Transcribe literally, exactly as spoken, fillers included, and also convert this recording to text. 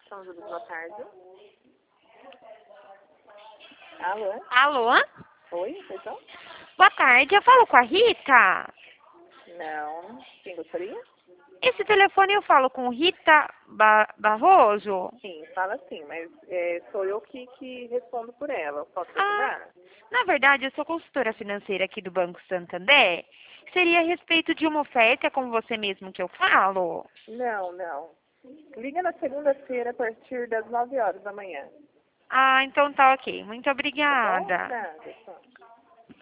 São Judas, boa tarde. Alô? Alô? Oi, pessoal? Boa tarde, eu falo com a Rita? Não. Quem gostaria? Esse telefone eu falo com Rita ba Barroso? Sim, fala sim, mas é, sou eu que, que respondo por ela. Posso te Ah, ajudar? na verdade, eu sou consultora financeira aqui do Banco Santander. Seria a respeito de uma oferta com você mesmo que eu falo? Não, não. Liga na segunda-feira a partir das nove horas da manhã. Ah, então tá ok. Muito Tá bom? obrigada. Nada, só.